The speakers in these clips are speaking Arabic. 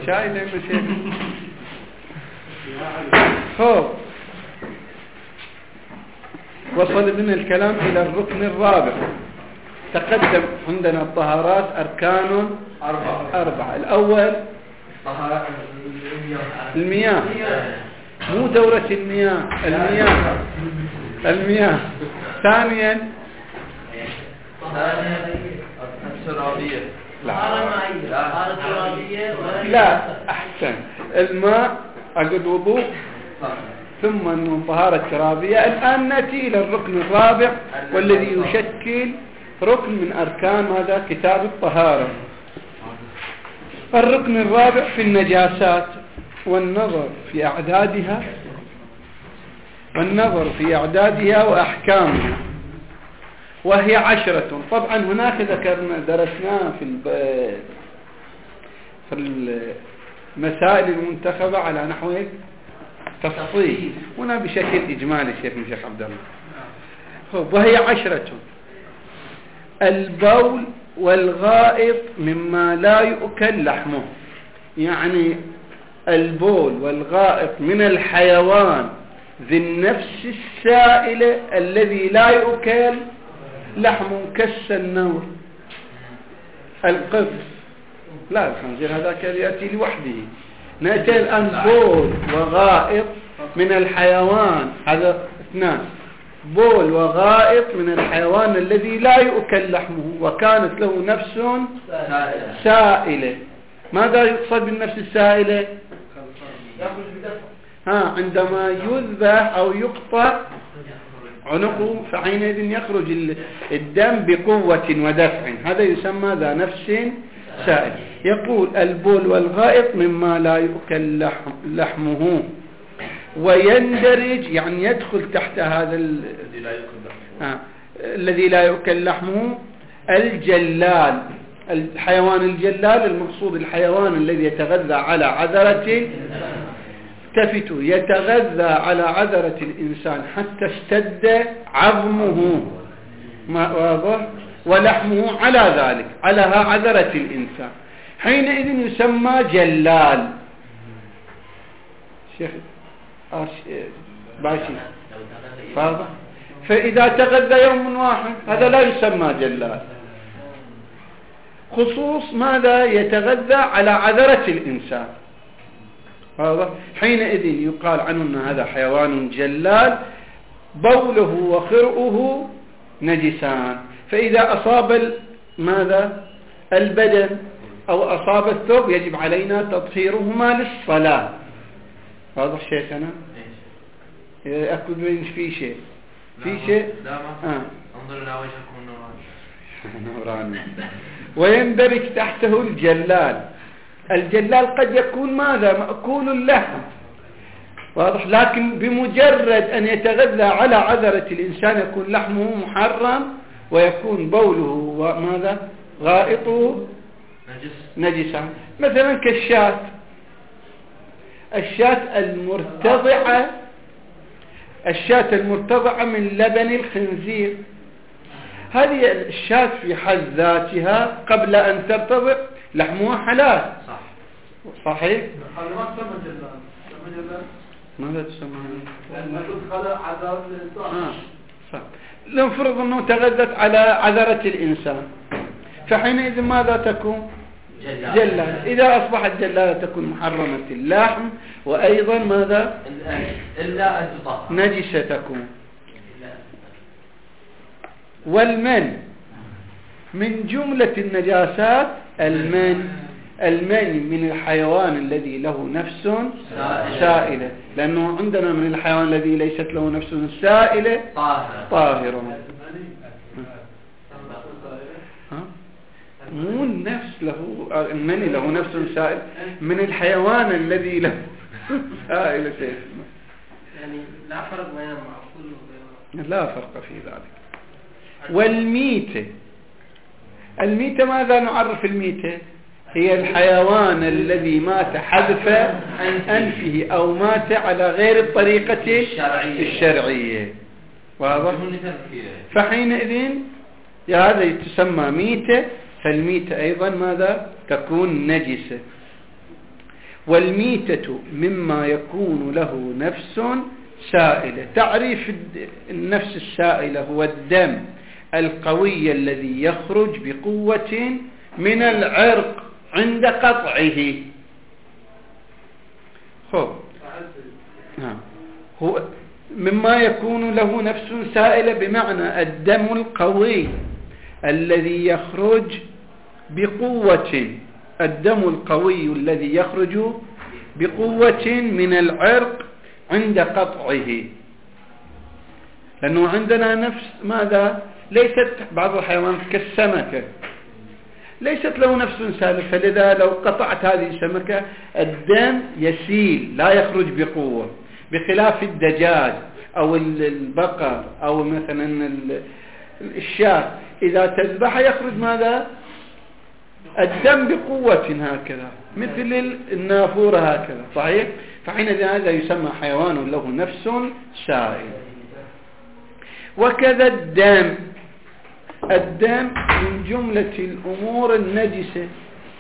شاي زي ما شيخ. خوف وصل بنا الكلام إلى الركن الرابع. تقدم عندنا الطهارات أركان 4. الأول المياه، مو دورة المياه. ثانيا الترابية. لا أحسن، الماء عقد وضوء ثم أنه طهارة ترابية. الآن نأتي إلى الركن الرابع والذي يشكل ركن من أركان هذا كتاب الطهارة. الركن الرابع في النجاسات والنظر في أعدادها وأحكامها، وهي 10. طبعا هناك درسناه في المسائل المنتخبة على نحو تفصيل، هنا بشكل إجمالي الشيخ عبد الله. وهي 10. البول والغائط مما لا يؤكل لحمه، يعني البول والغائط من الحيوان ذي النفس السائلة الذي لا يؤكل لحمه، كالسنور، القفص. لا، الخنزير هذا يأتي لوحده. نأتي الآن بول وغائط من الحيوان، هذا 2. بول وغائط من الحيوان الذي لا يؤكل لحمه وكانت له نفس سائلة. ماذا يقصد بالنفس السائلة؟ عندما يذبح أو يقطع عنقه فحينئذ يخرج الدم بقوة ودفع، هذا يسمى ذا نفس سائل. يقول البول والغائط مما لا يؤكل لحمه، ويندرج يعني يدخل تحت هذا الذي لا يؤكل لحمه الجلال. الحيوان الجلال المقصود الحيوان الذي يتغذى على عذرة يتغذى على عذرة الإنسان حتى اشتد عظمه واضح ولحمه على ذلك، على عذرة الإنسان، حينئذ يسمى جلال. شيخ باشي فاضح. فإذا تغذى يوم واحد هذا لا يسمى جلال، خصوص ماذا يتغذى على عذرة الإنسان، واضح؟ حينئذ يقال عنه أن هذا حيوان جلال، بوله وخرؤه نجسان. فإذا أصاب ماذا البدن أو أصاب الثوب يجب علينا تطهيرهما للصلاة. واضح شيخنا؟ أكد في شيء لا انظر إلى وجهكم نوراني. ويندرج تحته الجلال. الجلال قد يكون ماذا مأكول اللحم، واضح، لكن بمجرد أن يتغذى على عذرة الإنسان يكون لحمه محرم ويكون بوله وماذا غائطه نجسا. مثلا كالشاة، الشاة المرتضعة من لبن الخنزير، هذه الشاة في حد ذاتها قبل أن ترتضع لحمها حلال. صحيح؟ ماذا تسمى؟ لنفرض أنه تغذت على عذرة الإنسان، فحينئذ ماذا تكون؟ جلالة. إذا أصبحت جلالة تكون محرمة اللحم، وأيضا ماذا؟ إلا أن تطهر نجسة تكون. والمن من جملة النجاسات المني من الحيوان الذي له نفس سائلة، لأنه عندنا من الحيوان الذي ليست له نفس سائلة طاهر. مو النفس له المني له نفس سائل، من الحيوان الذي له سائلة، يعني لا فرق بين المعقول وغيره، لا فرق في ذلك. والميتة، الميتة ماذا نعرف الميتة؟ هي الحيوان الذي مات حذف أنفه أو مات على غير الطريقة الشرعية. واضح؟ فحينئذ هذا تسمى ميتة. فالميتة أيضا ماذا تكون نجسة. والميتة مما يكون له نفس سائلة. تعريف النفس السائلة هو الدم القوي الذي يخرج بقوة من العرق عند قطعه. هو مما يكون له نفس سائلة بمعنى الدم القوي الذي يخرج بقوة، الدم القوي الذي يخرج بقوة من العرق عند قطعه. لأنه عندنا نفس ماذا؟ ليست بعض الحيوانات كالسمكة ليست له نفس سائلة، فلذا لو قطعت هذه السمكة الدم يسيل لا يخرج بقوة، بخلاف الدجاج أو البقر أو مثلا الشاة إذا تذبح يخرج ماذا؟ الدم بقوة هكذا مثل النافورة هكذا، صحيح؟ فحينئذ هذا يسمى حيوان له نفس سائل. وكذا الدم من جملة الأمور النجسة.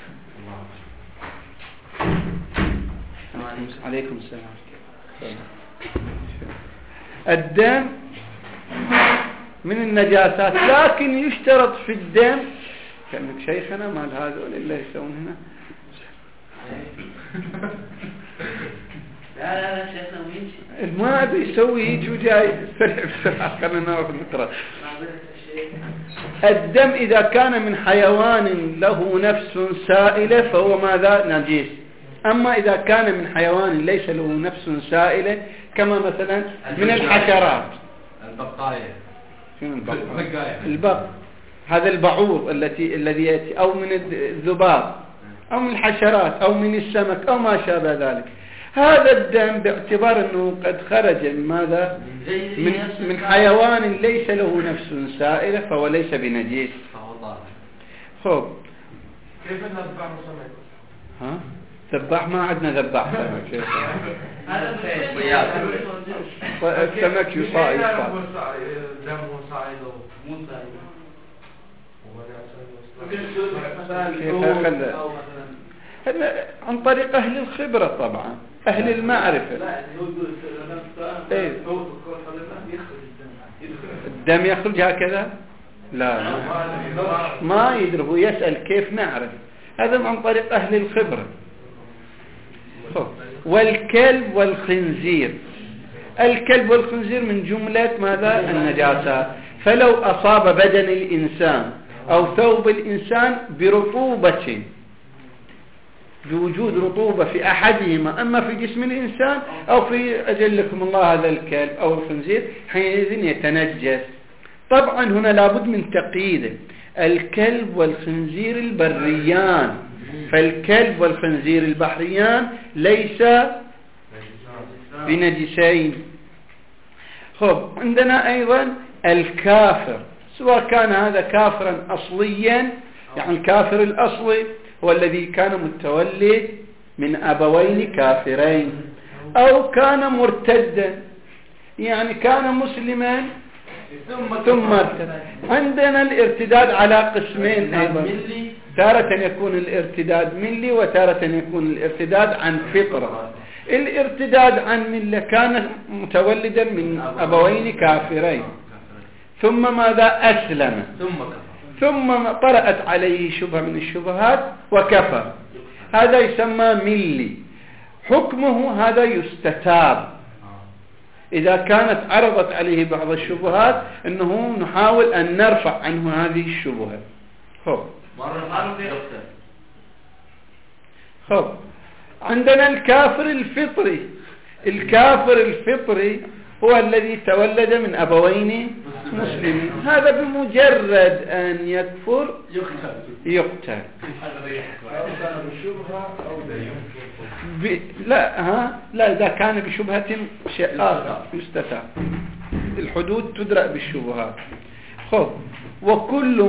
عليكم السلام. الدم من النجاسات، لكن يشترط في الدم كأنك شيخنا مال هذول اللي يسوون هنا. لا شيخنا وين ما أدري يسوي هيك وجاي بسرعة خلينا ناخذ نقرأ. الدم إذا كان من حيوان له نفس سائلة فهو ماذا؟ نجيس. أما إذا كان من حيوان ليس له نفس سائلة كما مثلا من الحشرات، البقايا، شنو البقايا؟ البق، هذا البعوض الذي يأتي، أو من الذباب أو من الحشرات أو من السمك أو ما شابه ذلك، هذا الدم باعتبار أنه قد خرج من ماذا؟ من حيوان ليس له نفس سائلة فهو ليس بنجيس. خب كيف نذبح سمك؟ ها؟ ذباح ما عندنا ذباح سمك. السمك يصائد. دمه صائد مو صائد. عن طريق أهل الخبرة طبعا، أهل المعرفة. الدم يخرج هكذا؟ لا ما يدري، هو يسأل كيف نعرف. هذا عن طريق أهل الخبرة. والكلب والخنزير، الكلب والخنزير من جملة ماذا؟ النجاسات. فلو أصاب بدن الإنسان أو ثوب الإنسان برطوبة، بوجود رطوبة في أحدهما، أما في جسم الإنسان أو في أجلكم الله هذا الكلب أو الخنزير، حينئذ يتنجس. طبعا هنا لابد من تقييده، الكلب والخنزير البريان، فالكلب والخنزير البحريان ليس بنجسين. خب عندنا أيضا الكافر، سواء كان هذا كافرا أصليا، يعني الكافر الأصلي هو الذي كان متولد من أبوين كافرين، أو كان مرتدا يعني كان مسلما ثم ارتد. عندنا الارتداد على قسمين أيضا، تارة يكون الارتداد ملي وتارة يكون الارتداد عن فطرة. الارتداد عن ملة كان متولدا من أبوين كافرين ثم ماذا؟ أسلم ثم طرأت عليه شبهة من الشبهات وكفر، هذا يسمى ملي. حكمه هذا يستتاب إذا كانت عرضت عليه بعض الشبهات، أنه نحاول أن نرفع عنه هذه الشبهة. خب عندنا الكافر الفطري. الكافر الفطري هو الذي تولد من أبوين مسلمين، هذا بمجرد أن يكفر يقتل. لا إذا كان بشبهة شيء آخر يستتاب، الحدود تدرأ بالشبهات. خب وكل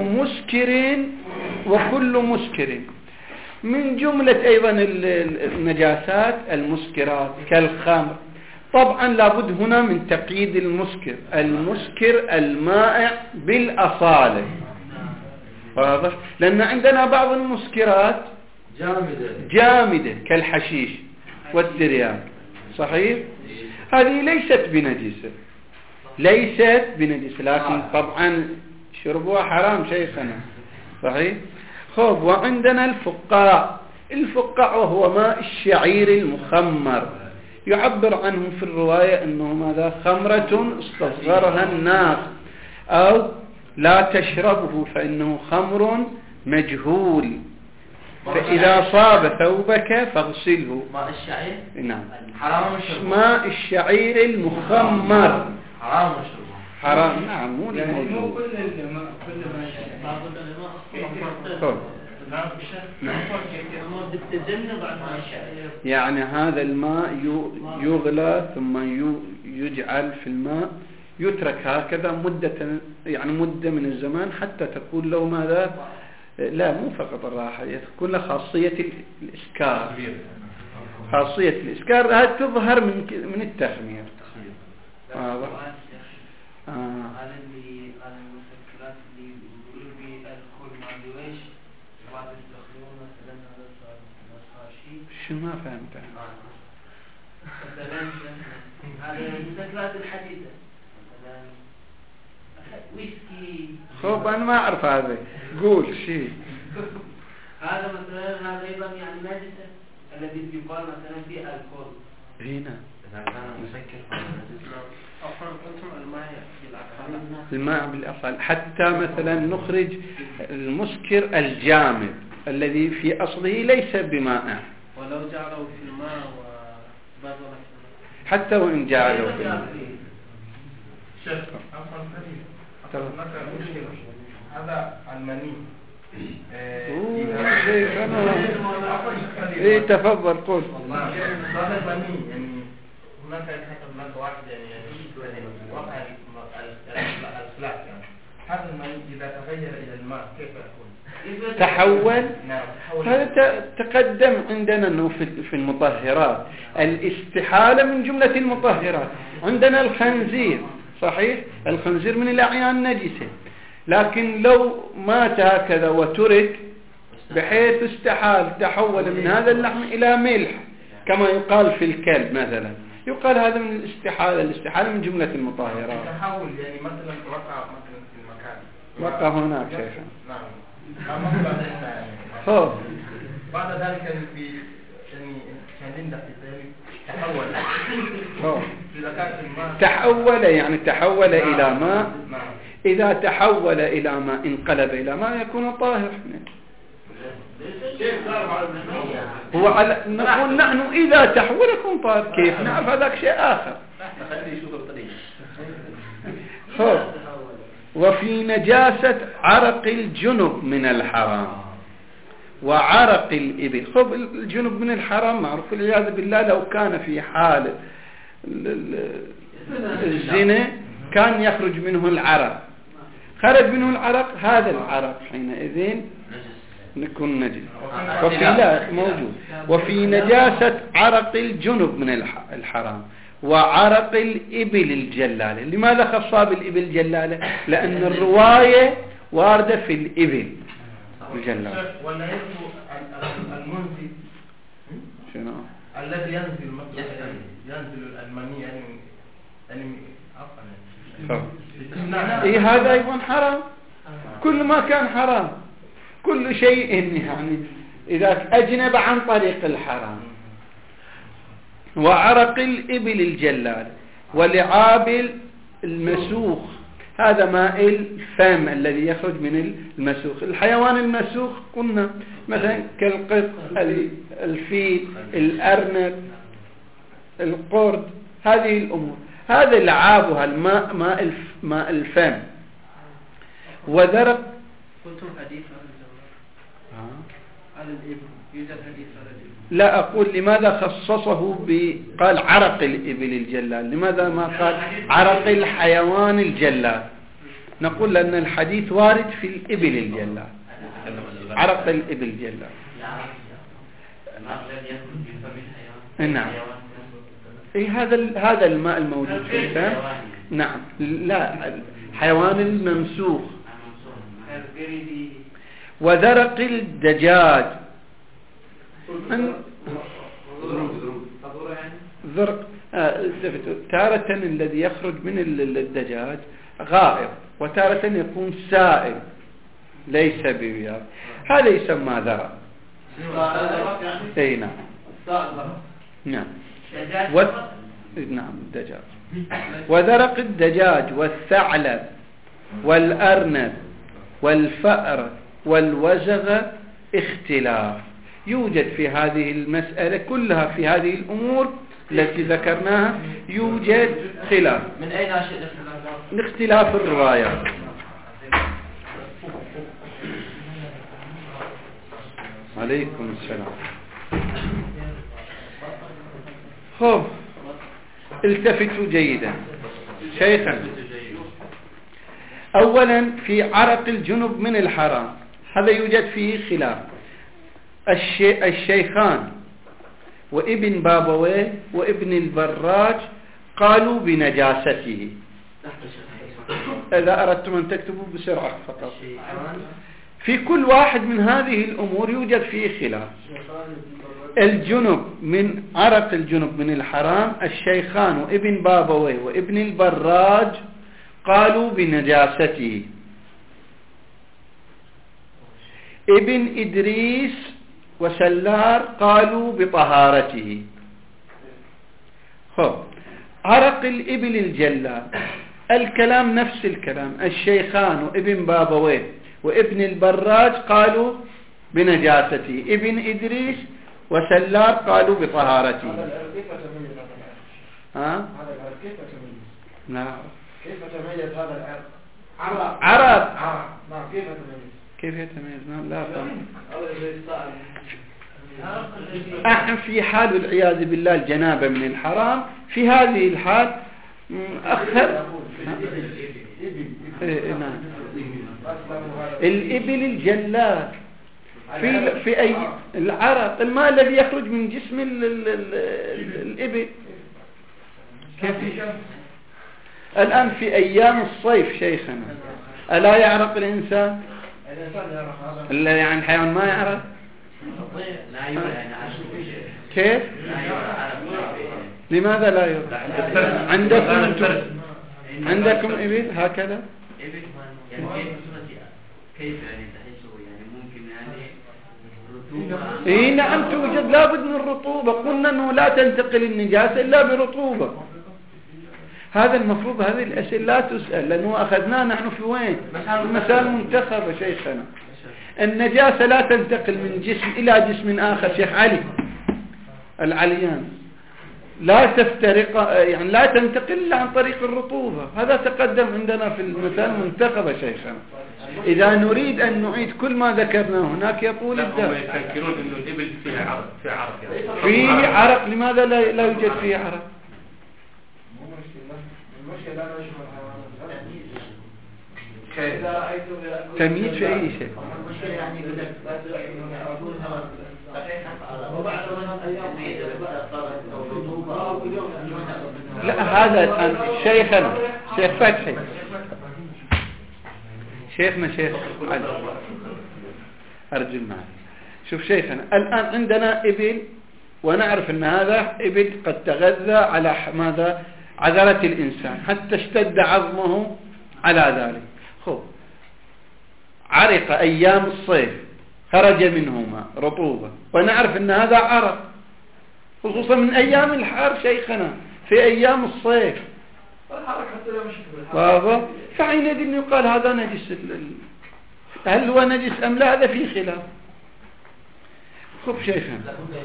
مسكر من جملة أيضا النجاسات المسكرات كالخمر. طبعا لابد هنا من تقييد المسكر المائع بالأصالة، واضح؟ لأن عندنا بعض المسكرات جامدة كالحشيش، والترياق، صحيح؟ هذه ليست بنجسة، ليست بنجسة، لكن طبعا شربها حرام شيخنا، صحيح؟ خب، وعندنا الفقاع وهو ماء الشعير المخمر، يعبر عنه في الرواية أنه ماذا؟ خمرة استصغرها الناس، أو لا تشربه فإنه خمر مجهول، فإذا صاب ثوبك فاغسله. ماء الشعير؟ نعم، حرام مشروب. ماء الشعير المخمر حرام مشروب. حرام، نعم، مو يعني مو الموجود. كل الماء، كل ما بعض العلماء تتجنب عن ماء الشعير، يعني هذا الماء يغلى ثم يجعل في الماء، يترك هكذا مدة من الزمان حتى تكون له ماذا؟ لا، مو فقط الراحة، تكون له خاصية الإسكار. خاصية الإسكار هذه تظهر من التخمير. على المسكرات اللي بيقولوا بالكحول ما بيوش بعض يستخدمون مثلا هذا شيء. شو ما فهمت؟ مثلا هذا المسكرات الحديثة، مثلا ويسكي. خب أنا ما أعرف هذا، قول شيء. هذا مثلا هذا أيضا يعني نجسة، الذي يقال مثلا فيه الكحول. هنا إذا كان مسكر الماء بالأصل، حتى مثلا نخرج المسكر الجامد الذي في أصله ليس بماء، ولو جعله في الماء وبذل حتى وإن جعله في الماء. شيخ هناك مشكلة، هذا المني. شيخ أنا تفضل قل. هذا المني يعني هناك هناك واحد يعني وقع الخلاف، يعني هذا المني إذا تغير إلى الماء كيف يكون؟ تحول. نعم، تحول. هذا تقدم عندنا أنه في المطهرات، الاستحالة من جملة المطهرات. عندنا الخنزير، صحيح، الخنزير من الأعيان النجسة، لكن لو مات هكذا وترك بحيث استحال، تحول من هذا اللحم إلى ملح كما يقال في الكلب مثلا، يقال هذا من الاستحالة من جملة المطهرات. تحول يعني مثلا وقع مثلا في المكان، وقع هناك شيخا. نعم. خب، بعد ذلك يعني في يعني عندنا في ذلك تحول. إذا كان الماء تحول يعني تحول إلى ماء. نعم. إذا تحول إلى ماء انقلب إلى ماء يكون طاهر. هو نقول نحن إذا تحول يكون طاهر، كيف نعرف هذاك شيء آخر. خب، وفي نجاسة عرق الجنب من الحرام وعرق الإبل. خب، الجنب من الحرام معروف والعياذ بالله، لو كان في حال الزنا كان يخرج منه العرق، خرج منه العرق، هذا العرق حينئذ نكون نجس. وفي لا موجود. وفي نجاسة عرق الجنب من الحرام وعرق الإبل الجلالة. لماذا خصها بالإبل الجلالة؟ لأن الرواية واردة في الإبل الجلالة. ولا المنزل شنو الذي ينزل المني يعني إيه، هذا أيضا حرام. كل ما كان حرام، كل شيء يعني إذا أجنب عن طريق الحرام. وعرق الإبل الجلال ولعاب المسوخ، هذا ماء الفم الذي يخرج من المسوخ. الحيوان المسوخ قلنا مثلا كالقط، الفيل، الأرنب، القرد، هذه الأمور، هذا لعابها الماء، ماء الفم. وذرق. قلتم حديث على الإبل، يوجد حديث على الإبل. لا، أقول لماذا خصصه قال عرق الإبل الجلال، لماذا ما قال عرق الحيوان الجلال؟ نقول لأن الحديث وارد في الإبل الجلال، عرق الإبل الجلال. نعم، إيه هذا الماء الموجود في الفم. نعم، لا، الحيوان الممسوخ. وذرق الدجاج. تارة الذي يخرج من الدجاج غائط، وتارة يكون سائل ليس ببياض، هذا يسمى ذرق. اي نعم. نعم. نعم الدجاج. وذرق الدجاج والثعلب والأرنب والفأر والوزغ اختلاف. يوجد في هذه المسألة كلها، في هذه الأمور التي ذكرناها يوجد خلاف. من أين أشياء الاختلاف الروايات. عليكم السلام. خب التفتوا جيدا شيخا. أولا في عرق الجنب من الحرام، هذا يوجد فيه خلاف. الشيخان وابن بابويه وابن البراج قالوا بنجاسته. إذا أردتم أن تكتبوا بسرعة فقط. في كل واحد من هذه الأمور يوجد فيه خلاف. الجنب من عرق الجنب من الحرام، الشيخان وابن بابويه وابن البراج قالوا بنجاسته. ابن إدريس وسلار قالوا بطهارته. عرق الإبل الجلال الكلام نفس الكلام. الشيخان وابن بابويه وابن البراج قالوا بنجاسته. ابن إدريس وسلار قالوا بطهارته. هذا العرق كيف تميز؟ نعم. كيف تميز هذا العرق؟ عرق. نعم كيف تميز؟ كيف يتميز؟ نعم لا فهم. أحن في حال والعياذ بالله الجنابة من الحرام، في هذه الحال أخر الإبل الجلال في أي العرق، الماء الذي يخرج من جسم الإبل. كيف الآن في أيام الصيف شيخنا ألا يعرق الإنسان؟ إلا يعني الحيوان ما يعرق؟ كيف؟ لماذا لا يعرق؟ عندكم إبل هكذا؟ كيف يعني تحسه يعني ممكن يعني رطوبة؟ إيه نعم توجد لابد من الرطوبة. قلنا أنه لا تنتقل النجاسة إلا برطوبة. هذا المفروض هذه الأسئلة لا تسأل، لأنه أخذناه نحن في وين؟ المسائل منتخبة شيخنا. النجاسة لا تنتقل من جسم إلى جسم آخر. شيخ علي العليان لا تفترق، يعني لا تنتقل إلا عن طريق الرطوبة. هذا تقدم عندنا في المسائل المنتخبة شيخنا. إذا نريد أن نعيد كل ما ذكرناه هناك يطول الدرس. يفكرون إنه الإبل فيها عرق، في عرق يعني. في عرق، لماذا لا يوجد فيه عرق؟ تمييز في أي شيء. لا هذا الآن شيخنا شيخ فتحي شيخنا شيخ علي أرجو المعي. شوف شيخنا الآن عندنا إبل، ونعرف أن هذا إبل قد تغذى على ماذا؟ عذرة الإنسان حتى اشتد عظمه على ذلك. عرق أيام الصيف خرج منهما رطوبة، ونعرف أن هذا عرق خصوصا من أيام الحار شيخنا في أيام الصيف. واضح؟ فحينئذ يقال هذا نجس. هل هو نجس أم لا؟ هذا فيه خلاف. شيخنا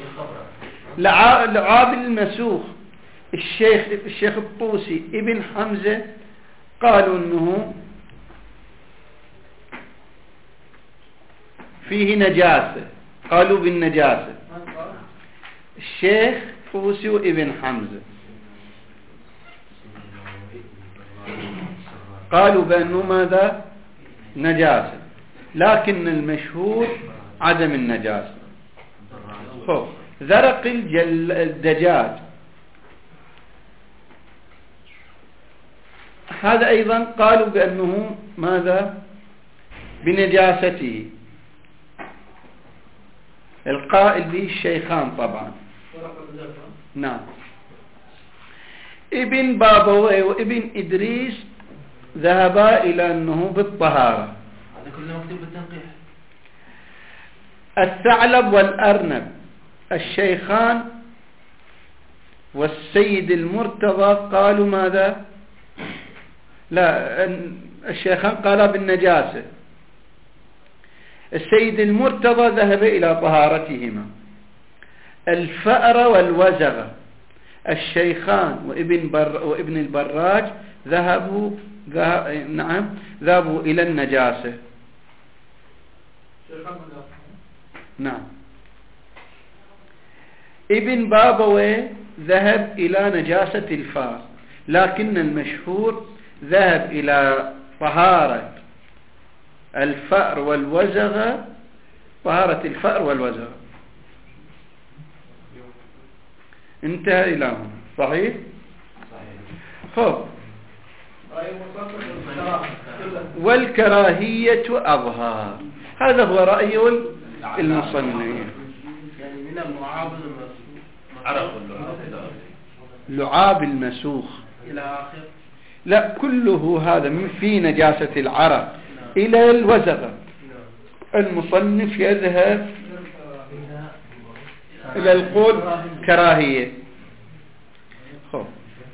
لعاب المسوخ الشيخ الطوسي ابن حمزة قالوا أنه فيه نجاسة، قالوا بالنجاسة. الشيخ طوسي وابن حمزة قالوا بأنه ماذا؟ نجاسة، لكن المشهور عدم النجاسة. ذرق الدجاج هذا أيضا قالوا بأنه ماذا؟ بنجاسته. القائل به الشيخان طبعا. نعم ابن بابويه وابن إدريس ذهبا إلى أنه بالطهارة. هذا كله مكتوب بالتنقيح. الثعلب والأرنب الشيخان والسيد المرتضى قالوا ماذا؟ لا، الشيخان قالا بالنجاسة. السيد المرتضى ذهب إلى طهارتهما. الفأر والوزغ الشيخان وابن البراج ذهبوا إلى النجاسة. نعم. ابن بابويه ذهب إلى نجاسة الفار، لكن المشهور ذهب إلى طهارة الفأر والوزغ، طهارة الفأر والوزغ. انتهى إلى هنا. صحيح؟ خب. والكراهية أظهر. هذا هو رأي المصنف. يعني من اللعاب عرف لعاب المسوخ إلى آخر. لا، كله هذا من في نجاسة العرق إلى الوزغ. المصنف يذهب إلى القول كراهية. خب.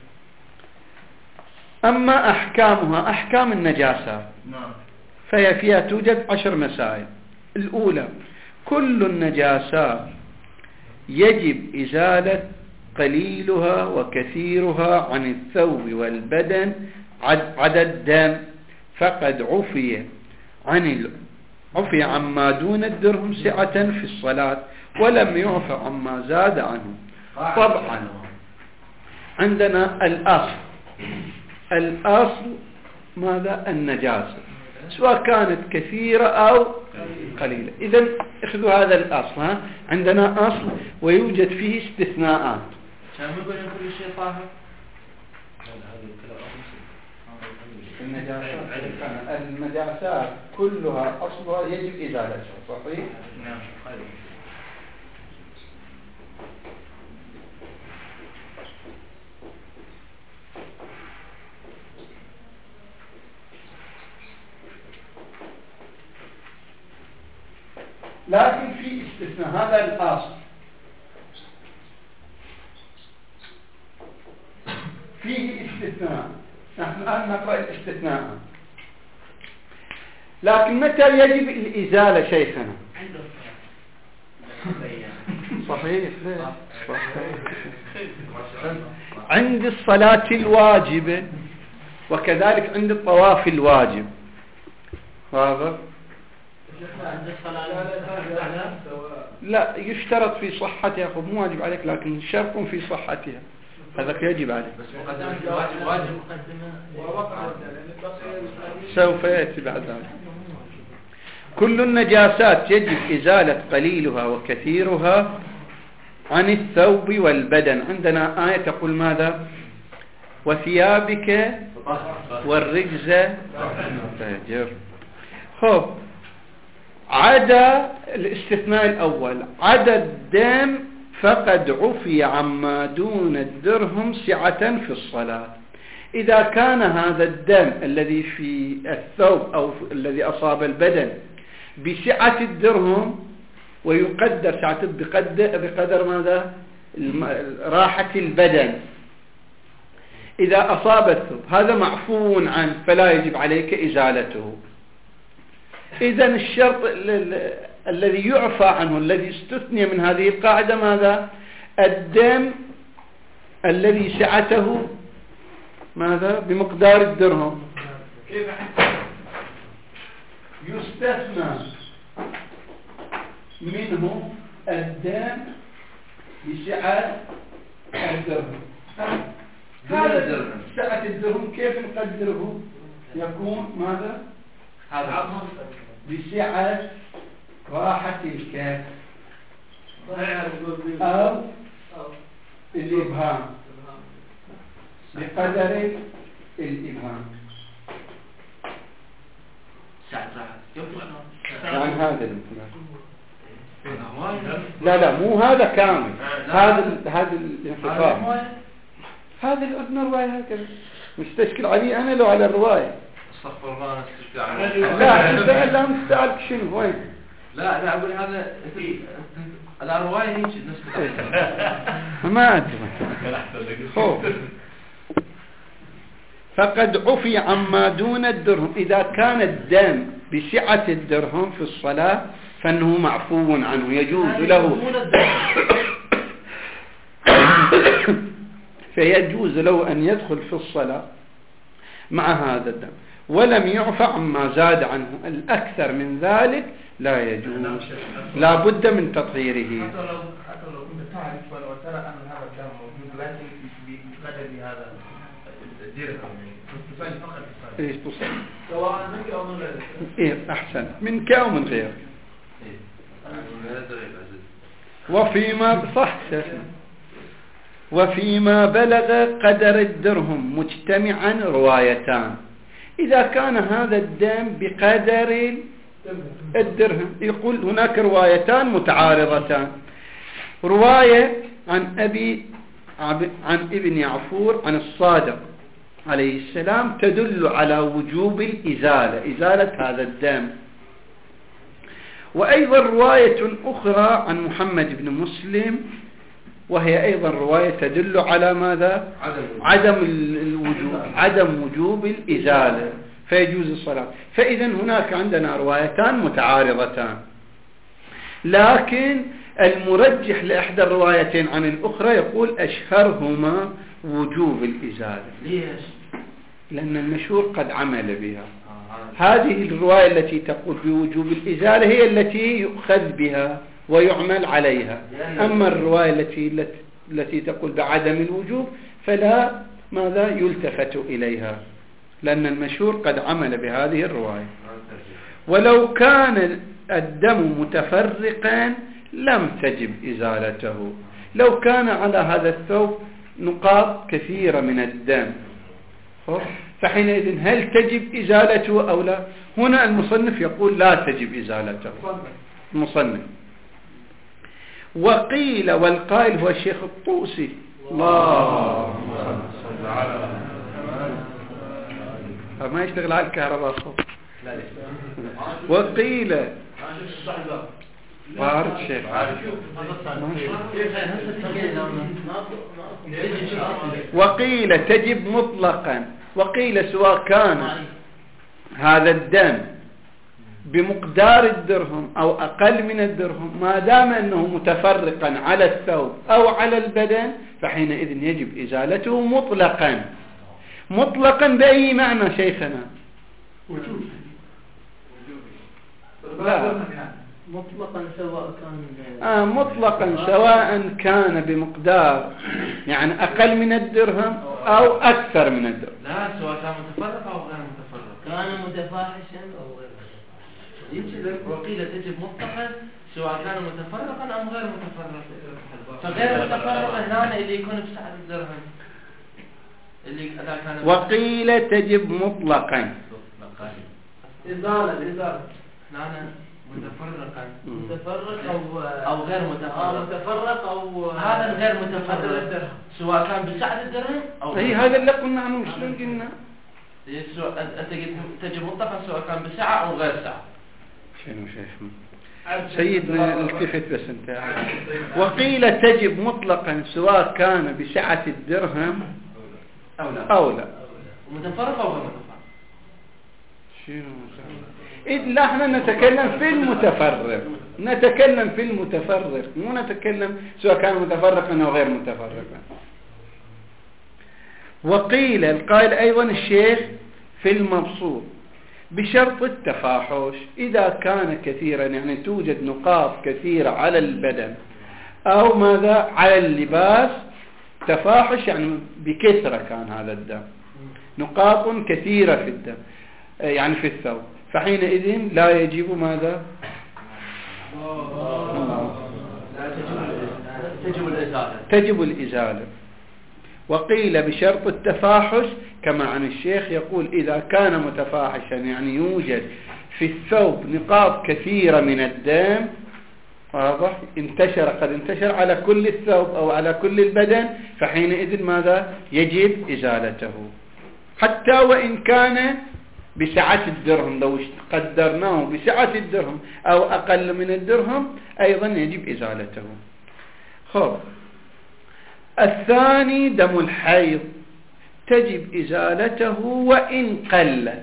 أما أحكامها، أحكام النجاسات فهي فيها توجد 10 مسائل. الأولى: كل النجاسات يجب إزالة قليلها وكثيرها عن الثوب والبدن عدا الدم، فقد عفي عما دون الدرهم سعة في الصلاة، ولم يعفى عما زاد عنه. طبعا عندنا الأصل ماذا؟ النجاسة، سواء كانت كثيرة أو قليلة. إذن اخذوا هذا الأصل. عندنا أصل ويوجد فيه استثناءات. كان يقول إن كل شيء طاهر. النجاسات كلها أصلها يجب إزالتها. صحيح؟ نعم. لكن في استثناء. هذا الأصل فيه استثناء. نحن الآن نقرأ الاستثناء. لكن متى يجب الإزالة شيخنا؟ صحيح. عند الصلاة الواجبة، وكذلك عند الطواف الواجب. واضح؟ لا، يشترط في صحتها. مو واجب عليك، لكن شرط في صحتها، هذا يجب عليك. بس مقدمة الواجب واجب سوف يأتي بعد ذلك. كل النجاسات يجب إزالة قليلها وكثيرها عن الثوب والبدن. عندنا آية تقول ماذا؟ وثيابك والرجز فاهجر. خب. عدا الاستثناء الأول: عدا الدم فقد عفي عما دون الدرهم سعة في الصلاة. إذا كان هذا الدم الذي في الثوب أو الذي أصاب البدن بسعة الدرهم، ويقدر سعة بقدر ماذا؟ راحة البدن. إذا أصاب الثوب هذا معفو عنه، فلا يجب عليك إزالته. إذن الشرط الذي يعفى عنه، الذي استثني من هذه القاعدة ماذا؟ الدم الذي سعته ماذا؟ بمقدار الدرهم. كيف يستثنى منه الدم بسعة الدرهم؟ هذا سعة الدرهم كيف نقدره؟ يكون ماذا؟ بسعة راحة الكف أو الإبهام، بقدر الإبهام. يعني هذا لا مو هذا كامل، هذا الانخفاض. هذه الأذن رواية هكذا مستشكل علي أنا لو على الرواية. استغفر الله أنا استشكل على لا مستعد شنو وين؟ لا أقول هذا الرواية هيك نسبة ما أدري. فقد عفي عما دون الدرهم. إذا كان الدم بسعة الدرهم في الصلاة فإنه معفو عنه يجوز له فيجوز له أن يدخل في الصلاة مع هذا الدم، ولم يعفى عما زاد عنه. الأكثر من ذلك لا يجوز، لا بد من تطهيره. حتى لو كنت تعرف وترى أن هذا الدم موجود لكن بقدر هذا الدرهم تصلي فقط ايش تصلي سواء منك أو من غيرك. إيه أحسن منك أو من غيرك. وفيما صح وفيما بلغ قدر الدرهم مجتمعا روايتان. إذا كان هذا الدم بقدر الدرهم يقول هناك روايتان متعارضتان. رواية عن ابن يعفور عن الصادق عليه السلام تدل على وجوب إزالة هذا الدم. وأيضا رواية أخرى عن محمد بن مسلم وهي أيضا رواية تدل على ماذا؟ عدم وجوب الإزالة فيجوز الصلاة. فإذا هناك عندنا روايتان متعارضتان، لكن المرجح لإحدى الروايتين عن الأخرى يقول أشهرهما وجوب الإزالة. ليش؟ لأن المشهور قد عمل بها. هذه الرواية التي تقول بوجوب الإزالة هي التي يؤخذ بها ويعمل عليها. أما الرواية التي تقول بعدم الوجوب فلا ماذا يلتفت إليها، لأن المشهور قد عمل بهذه الرواية. ولو كان الدم متفرقا لم تجب إزالته. لو كان على هذا الثوب نقاط كثيرة من الدم فحينئذ هل تجب إزالته أو لا؟ هنا المصنف يقول لا تجب إزالته المصنف. وقيل والقائل هو الشيخ الطوسي اللهم صل على ما يشتغل على الكهرباء صوت. وقيل وارد شيخ وقيل تجب مطلقا. وقيل سواء كان هذا الدم بمقدار الدرهم أو أقل من الدرهم ما دام أنه متفرقا على الثوب أو على البدن فحينئذ يجب إزالته مطلقا. مطلقا بأي معنى شيخنا؟ وجود. لا مطلقا سواء كان بمقدار يعني أقل من الدرهم أو أكثر من الدرهم. لا سواء كان متفرق أو غير متفرق. كان متفاحشا أو غير متفاحشا. وقيل تجب مطلقا سواء كان متفرقا أم غير متفرق. فغير متفرق هنا اللي يكون بسعة الدرهم. وقيل تجب مطلقا. إزالة. متفرق أو غير متفرق. متفرق أو هذا غير متفرق سواء كان بسعة الدرهم أو أي هذا اللي قلنا عنه شلون قلنا؟ أنت تجب مطلقا سواء كان بسعة أو غير سعة. شنو سيدنا التفت بس انت. وقيل تجب مطلقا سواء كان بسعة الدرهم أو لا. متفرق أو غير متفرق. شنو إذا احنا نتكلم في المتفرق مو نتكلم سواء كان متفرقا أو غير متفرقا. وقيل القائل أيضا الشيخ في المبسوط بشرط التفاحش. إذا كان كثيرا يعني توجد نقاط كثيرة على البدن أو ماذا على اللباس تفاحش يعني بكثرة كان هذا الدم نقاط كثيرة في الدم يعني في الثوب فحينئذ لا يجب ماذا؟ تجب الإزالة. وقيل بشرط التفاحش كما عن الشيخ يقول إذا كان متفاحشا يعني يوجد في الثوب نقاط كثيرة من الدم واضح؟ انتشر، قد انتشر على كل الثوب أو على كل البدن، فحينئذ ماذا؟ يجب إزالته، حتى وإن كان بسعة الدرهم، لو قدرناه بسعة الدرهم أو أقل من الدرهم أيضا يجب إزالته. خب، الثاني دم الحيض تجب إزالته وإن قل.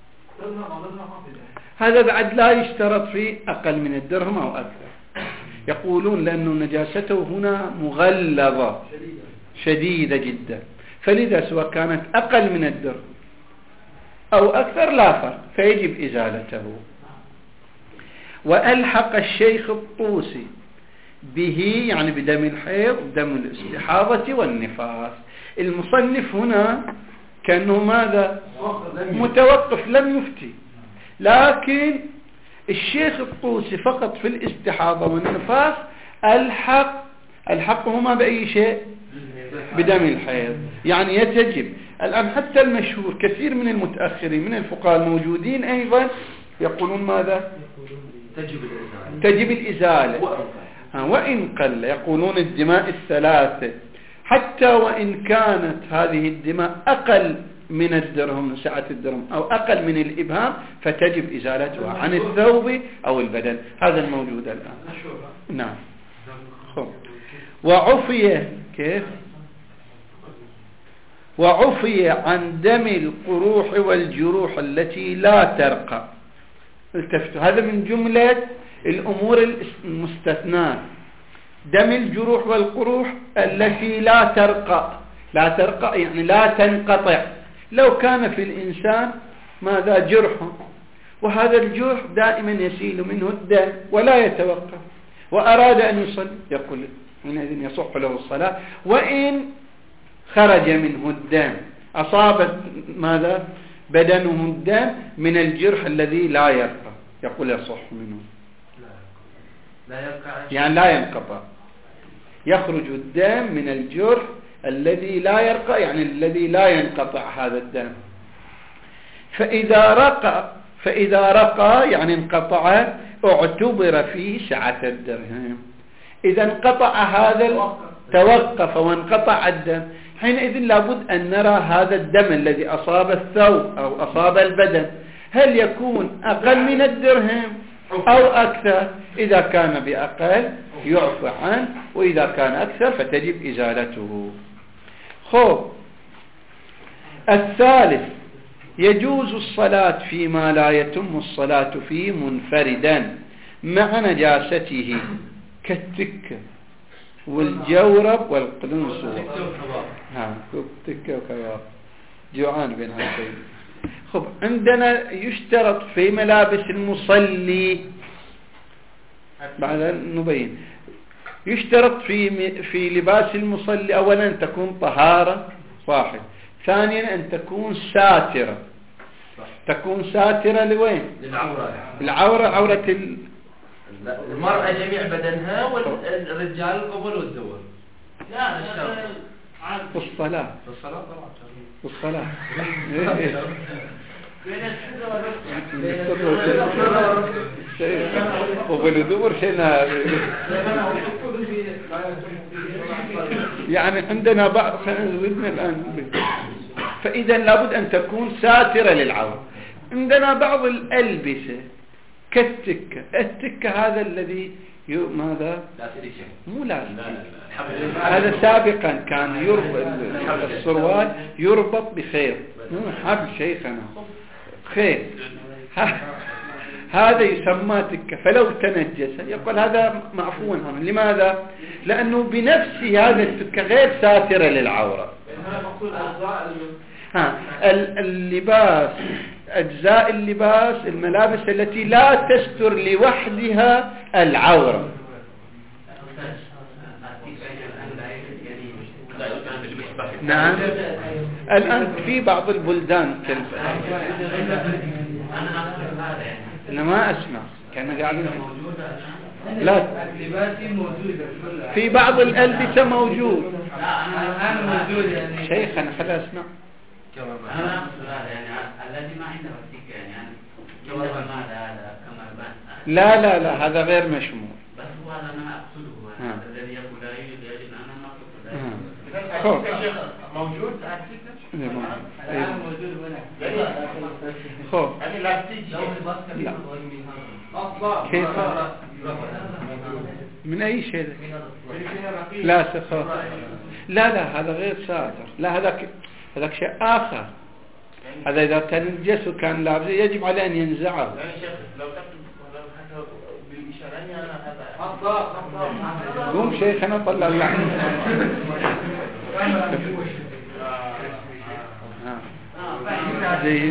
هذا بعد لا يشترط فيه أقل من الدرهم أو أكثر، يقولون لأن نجاسته هنا مغلظة شديدة جدا، فلذا سواء كانت أقل من الدرهم أو أكثر لا فرق، فيجب إزالته. وألحق الشيخ الطوسي به، يعني بدم الحيض، دم الاستحاضة والنفاس. المصنف هنا كأنه ماذا؟ متوقف، لم يفتي، لكن الشيخ الطوسي فقط في الاستحاضة والنفاس ألحقهما بأي شيء؟ بدم الحيض. يعني يتجب الآن حتى المشهور كثير من المتأخرين من الفقهاء الموجودين أيضا يقولون ماذا؟ تجب الإزالة وإن قل. يقولون الدماء الثلاثة حتى وإن كانت هذه الدماء أقل من الدرهم، سعة الدرهم، أو أقل من الإبهام، فتجب إزالتها عن الثوب أو البدن. هذا الموجود الآن. نعم. وعفي كيف؟ وعفي عن دم القروح والجروح التي لا ترقى. التفتوا، هذا من جملة الأمور المستثناة. دم الجروح والقروح التي لا ترقى، لا ترقى يعني لا تنقطع. لو كان في الإنسان ماذا؟ جرح، وهذا الجرح دائما يسيل منه الدم ولا يتوقف، وأراد أن يصلي، يقول حينئذ يصح له الصلاة. وإن خرج منه الدم، أصابت ماذا؟ بدنه الدم من الجرح الذي لا يرقى، يقول يصح منه، يعني لا ينقطع. يخرج الدم من الجرح الذي لا يرقى، يعني الذي لا ينقطع هذا الدم. فإذا رقى يعني انقطع، اعتبر فيه سعة الدرهم. إذا انقطع هذا، توقف وانقطع الدم، حينئذ لابد أن نرى هذا الدم الذي أصاب الثوب أو أصاب البدن هل يكون أقل من الدرهم أو أكثر. إذا كان بأقل يعفى عنه، وإذا كان أكثر فتجب إزالته. خب، الثالث يجوز الصلاة فيما لا يتم الصلاة فيه منفردا مع نجاسته، كالتكة والجورب والقلنسوة. تكة وكباب، جوعان بين هاتين. خب، عندنا يشترط في ملابس المصلي، بعد نبين، يشترط في لباس المصلي أولا أن تكون طهارة، واحد. ثانيا أن تكون ساترة. تكون ساترة لوين؟ العورة، عورة المرأة جميع بدنها، والرجال القبل والدور. لا، والصلاة. والصلاة وبالدور شينا. يعني عندنا بعض، خلينا الآن. فإذا لابد أن تكون ساترة للعورة. عندنا بعض الألبسة كالتكة. التكة هذا الذي ماذا؟ مو لازم، هذا سابقا كان يربط السروال، يربط بخير، مو حبل شيخنا، خير. هذا يسمى تكة. فلو تنجس يقول هذا معفو عنه. لماذا؟ لأنه بنفسه هذا التكة غير ساترة للعورة. اللباس، أجزاء اللباس، الملابس التي لا تستر لوحدها العورة. نعم، الآن في بعض البلدان أنا ما أسمع، كان قاعدين لا، في بعض الألبسة موجود. شيخ أنا خلي أسمع. الذي ما عنده التكة يعني لا هذا غير مشمول. بس هو هذا الذي يقول لا يوجد يجب أن نقول الحديث يا شيخ موجود الآن موجود هنا يعني لا تيجي كيف من أي شيء لا سخاف لا هذا غير ساتر لا هذاك شيء آخر هذا إذا تنجس وكان لابس يجب عليه أن ينزعه يعني شيخ لو تكتب بالإشارة أنا قوم شيخنا طلع اللحن جيد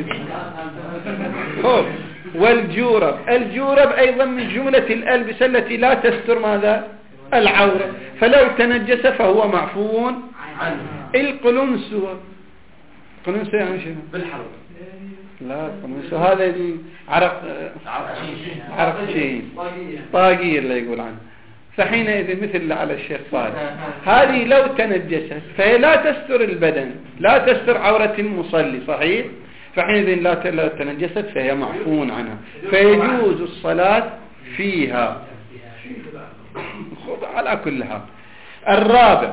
والجورب أيضا من جملة الألبسة التي لا تستر ماذا العورة فلو تنجس فهو معفو عنه القلنسوة يعني شنو بالحلق لا القلنسوة هذا عرق شين طاقير لا يقول عنه فحينئذ مثل على الشيخ صالح هذه لو تنجست فهي لا تستر البدن لا تستر عورة المصلي صحيح فحينئذ لا تنجست فهي معفو عنها فيجوز الصلاة فيها على كلها. الرابع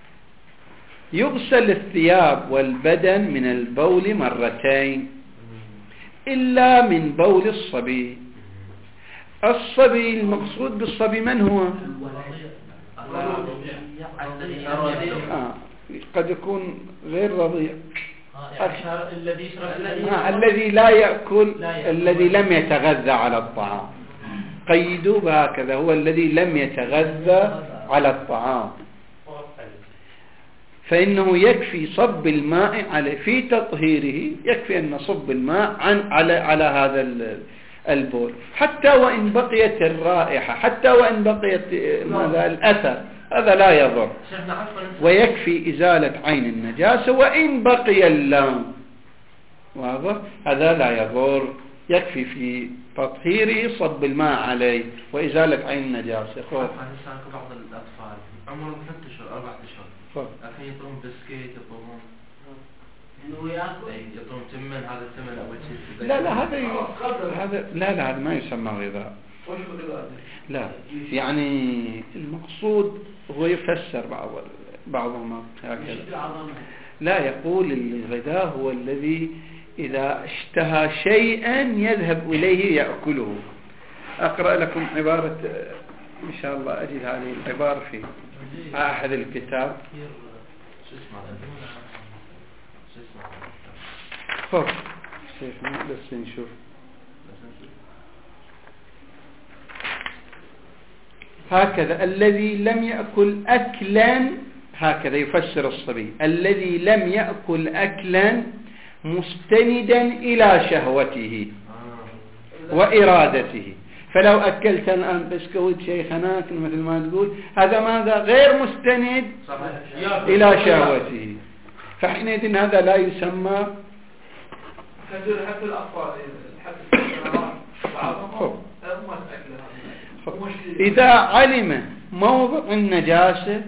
يغسل الثياب والبدن من البول مرتين إلا من بول الصبي. الصبي المقصود بالصبي من هو؟ قد يكون غير رضيع الذي لا يأكل الذي لم يتغذى على الطعام قيدوا بهكذا هو الذي لم يتغذى على الطعام فإنه يكفي صب الماء عليه في تطهيره يكفي أن نصب الماء على هذا البول حتى وإن بقيت الرائحة حتى وإن بقيت الأثر هذا لا يضر ويكفي إزالة عين النجاسة وإن بقي اللون واضح هذا لا يضر يكفي في تطهيره صب الماء عليه وإزالة عين النجاسة. بعض الأطفال عمرهم 3 أشهر 4 أشهر لكن يطلبون بسكيت يطلبون يطلبون تمن هذا التمن أول شيء لا هذا ما يسمى غذاء لا يعني المقصود هو يفسر بعضهم هكذا لا يقول الغذاء هو الذي إذا اشتهى شيئا يذهب إليه يأكله. أقرأ لكم عبارة إن شاء الله أجد هذه العبارة في أحد الكتاب خب شيخنا بس نشوف هكذا الذي لم يأكل أكلا هكذا يفسر الصبي الذي لم يأكل أكلا مستندا إلى شهوته وإرادته فلو أكلت الآن بسكويت شيخنا مثل ما تقول هذا ماذا غير مستند إلى شهوته فحينئذ هذا لا يسمى حتى الأطفال بعضهم إذا علم موضع النجاسة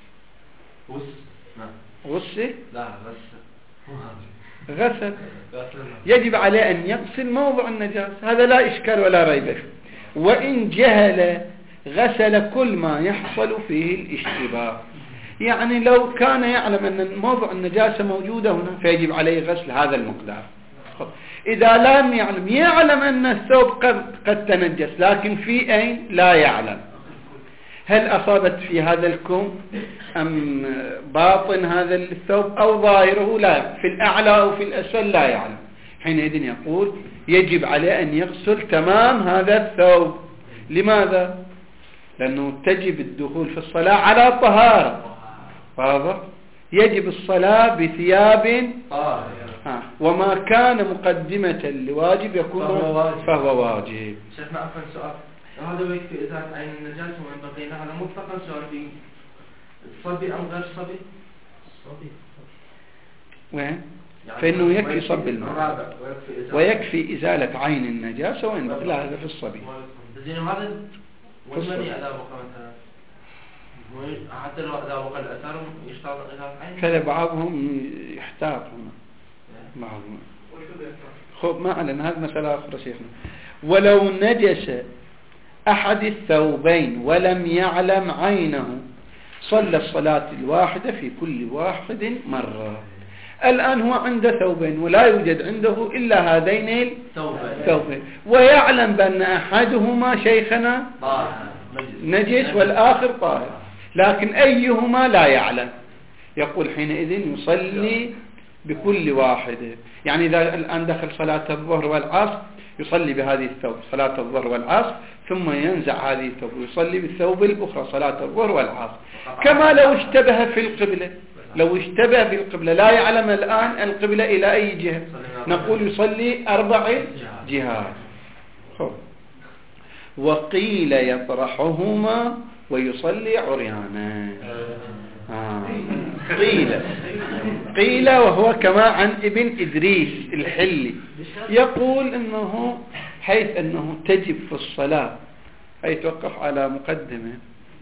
غسل يجب عليه أن يغسل موضع النجاسة هذا لا إشكال ولا ريب فيه وإن جهل غسل كل ما يحصل فيه الاشتباه يعني لو كان يعلم أن موضع النجاسة موجودة هنا فيجب عليه غسل هذا المقدار. إذا لم يعلم أن الثوب قد تنجس لكن في أين لا يعلم هل أصابت في هذا الكم أم باطن هذا الثوب أو ظاهره لا في الأعلى أو في الأسفل لا يعلم حينئذ يقول يجب عليه أن يغسل تمام هذا الثوب. لماذا؟ لأنه تجب الدخول في الصلاة على طهارة واضح يجب الصلاة بثياب وما كان مقدمة لواجب يكون فهو واجب. شيخنا أفضل سؤال هذا يكفي إزالة عين النجاسة وإن بقينا على مطلقا سؤال في صبي أم غير صبي وين فإنه يكفي صب الماء ويكفي إزالة عين النجاسة وإن بقي هذا في الصبي هذا والمني إذا بقى مثلا حتى لو إذا بقى الأثر يشتغل إزالة عين كذا بعضهم يحتاط هنا بعضهم خب ما علينا هذا مسألة أخرى شيخنا. ولو نجس أحد الثوبين ولم يعلم عينه صلى الصلاة الواحدة في كل واحد مرة. الآن هو عنده ثوبين ولا يوجد عنده إلا هذين الثوبين، ويعلم بأن أحدهما شيخنا نجس والآخر طاهر، لكن أيهما لا يعلم. يقول حينئذ يصلي بكل واحدة. يعني إذا الآن دخل صلاة الظهر والعصر يصلي بهذه الثوب صلاة الظهر والعصر، ثم ينزع هذه الثوب ويصلي بالثوب الأخرى صلاة الظهر والعصر. كما لو اشتبه في القبلة، لو اشتبه بالقبلة لا يعلم الآن القبلة إلى أي جهة، نقول يصلي 4 جهات. وقيل يطرحهما ويصلي عريانا. قيل وهو كما عن ابن إدريس الحلي، يقول إنه حيث أنه تجب في الصلاة، أي توقف على مقدمة.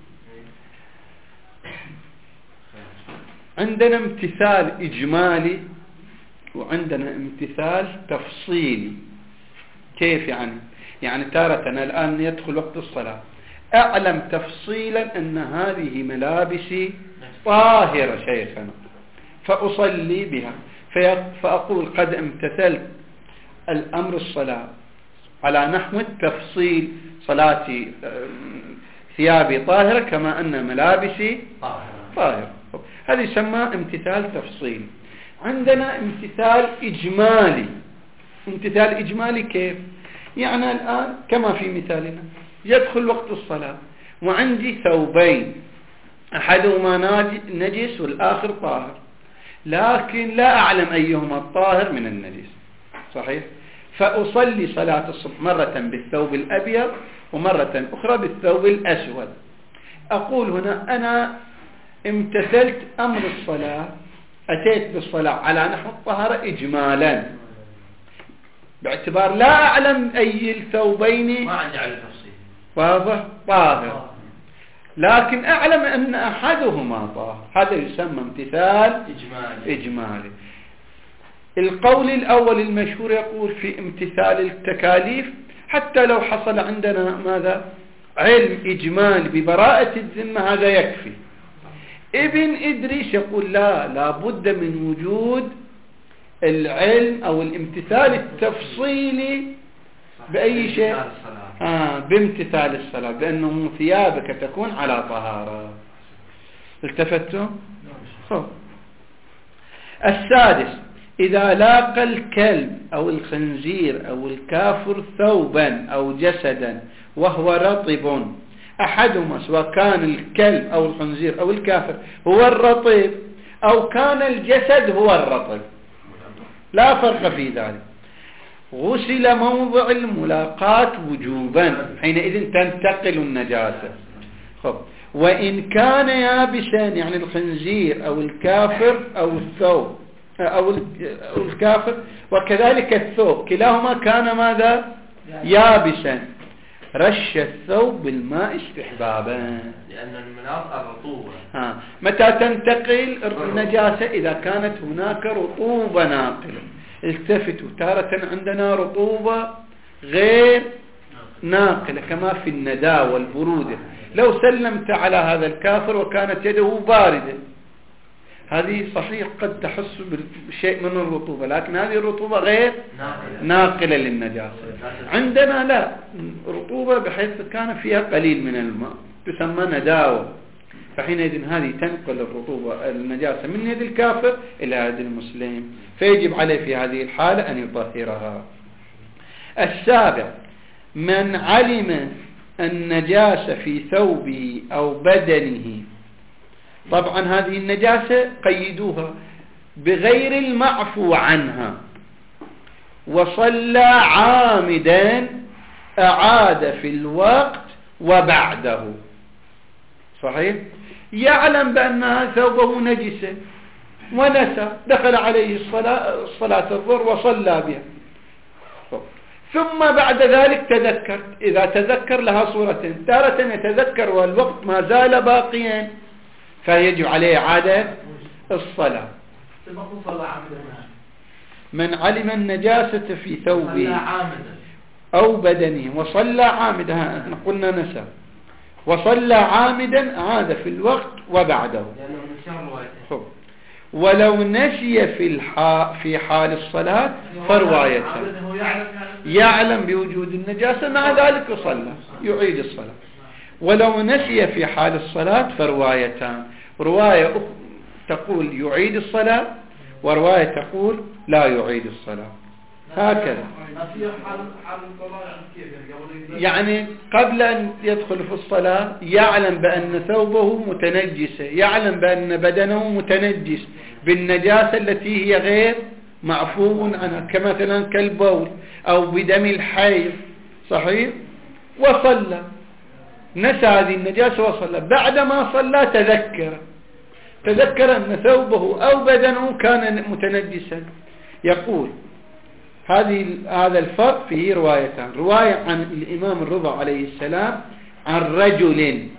عندنا امتثال إجمالي وعندنا امتثال تفصيلي. كيف يعني تارة الآن يدخل وقت الصلاة، أعلم تفصيلا أن هذه ملابسي طاهرة شيخنا فأصلي بها، فأقول قد امتثلت الأمر الصلاة على نحو التفصيل، صلاتي ثيابي طاهرة كما أن ملابسي طاهرة. هذا يسمى امتثال تفصيلي. عندنا امتثال إجمالي. امتثال إجمالي كيف؟ يعني الآن كما في مثالنا يدخل وقت الصلاة وعندي ثوبين أحدهما نجس والآخر طاهر، لكن لا أعلم أيهما الطاهر من النجس، صحيح؟ فأصلي صلاة الصبح مرة بالثوب الأبيض ومرة أخرى بالثوب الأسود. أقول هنا أنا امتثلت أمر الصلاة، أتيت بالصلاة على نحو الطهارة إجمالا، باعتبار لا أعلم أي الثوبين ما عندي على التفصيل واضح طاهر، لكن أعلم أن أحدهما طاهر. هذا يسمى امتثال إجمالي. القول الأول المشهور يقول في امتثال التكاليف حتى لو حصل عندنا ماذا؟ علم إجمالي ببراءة الذمة هذا يكفي. ابن إدريس يقول لا بد من وجود العلم أو الامتثال التفصيلي بأي شيء؟ بامتثال الصلاة، بأنه ثيابك تكون على طهارة. التفتوا؟ السادس، إذا لاقى الكلب أو الخنزير أو الكافر ثوبا أو جسدا وهو رطب، أحدهما سواء كان الكلب أو الخنزير أو الكافر هو الرطب أو كان الجسد هو الرطب، لا فرق في ذلك، غسل موضع الملاقاة وجوبا، حينئذ تنتقل النجاسة. وإن كان يابسا يعني الخنزير أو الكافر أو الثوب أو الكافر وكذلك الثوب كلاهما كان ماذا؟ يابسا، رش الثوب بالماء استحبابا، لأن المناط الرطوبة. متى تنتقل النجاسة؟ إذا كانت هناك رطوبة ناقلة. التفتوا، تارة عندنا رطوبة غير ناقلة كما في الندى والبرودة. لو سلمت على هذا الكافر وكانت يده باردة، هذه صحيح قد تحس بشيء من الرطوبة، لكن هذه الرطوبة غير ناقلة للنجاسة. عندنا لا، رطوبة بحيث كان فيها قليل من الماء تسمى نداوة، فحينئذ هذه تنقل الرطوبة النجاسة من يد الكافر إلى يد المسلم، فيجب عليه في هذه الحالة أن يطهرها. السابع، من علم النجاسة في ثوبه أو بدنه، طبعا هذه النجاسة قيدوها بغير المعفو عنها، وصلى عامدا أعاد في الوقت وبعده، صحيح؟ يعلم بأنها ثوبه نجسة ونسى، دخل عليه صلاة الظهر وصلى بها، ثم بعد ذلك تذكر. إذا تذكر لها صورتين، تارة يتذكر والوقت ما زال باقيا فيجب عليه إعادة الصلاة. صلى عامدا، من علم النجاسة في ثوبه، أو بدنه وصلى عامدا، احنا قلنا نسى، وصلى عامدا أعاد في الوقت وبعده. ولو نسي في حال الصلاة فروايتان، يعلم بوجود النجاسة مع ذلك يصلى يعيد الصلاة. ولو نسي في حال الصلاة فروايتان، رواية تقول يعيد الصلاة، ورواية تقول لا يعيد الصلاة. هكذا يعني قبل أن يدخل في الصلاة يعلم بأن ثوبه متنجس، يعلم بأن بدنه متنجس بالنجاسة التي هي غير معفو عنها، كمثلا كالبول أو بدم الحيض، صحيح، وصلى، نسى هذه النجاسة وصلى. بعدما صلى تذكر أن ثوبه أو بدنه كان متنجسا. يقول هذا الفرق فيه روايتان، رواية عن الإمام الرضا عليه السلام عن رجل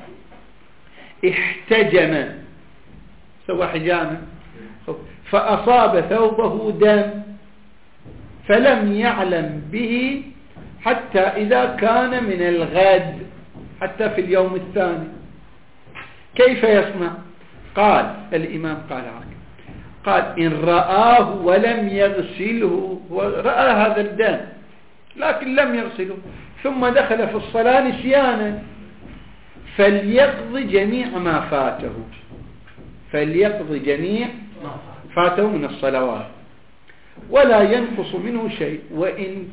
احتجم، سوى حجامة فأصاب ثوبه دم فلم يعلم به حتى إذا كان من الغد، حتى في اليوم الثاني. كيف يصنع؟ قال الإمام قال إن رآه ولم يغسله، ورأى هذا الدم لكن لم يغسله ثم دخل في الصلاة نسيانا، فليقضي جميع ما فاته، فليقضي جميع فاته من الصلوات ولا ينقص منه شيء. وإن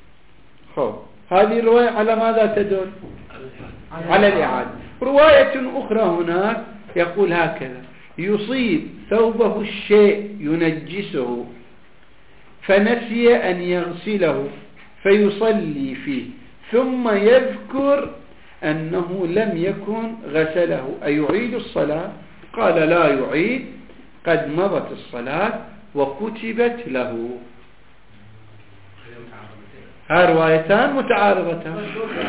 هذه الرواية على ماذا تدل؟ على الإعادة. رواية أخرى هناك يقول هكذا: يصيب ثوبه الشيء ينجسه فنسي أن يغسله فيصلي فيه ثم يذكر أنه لم يكن غسله، أيعيد الصلاة؟ قال لا يعيد، قد مضت الصلاة وكتبت له. ها روايتان متعارضتان،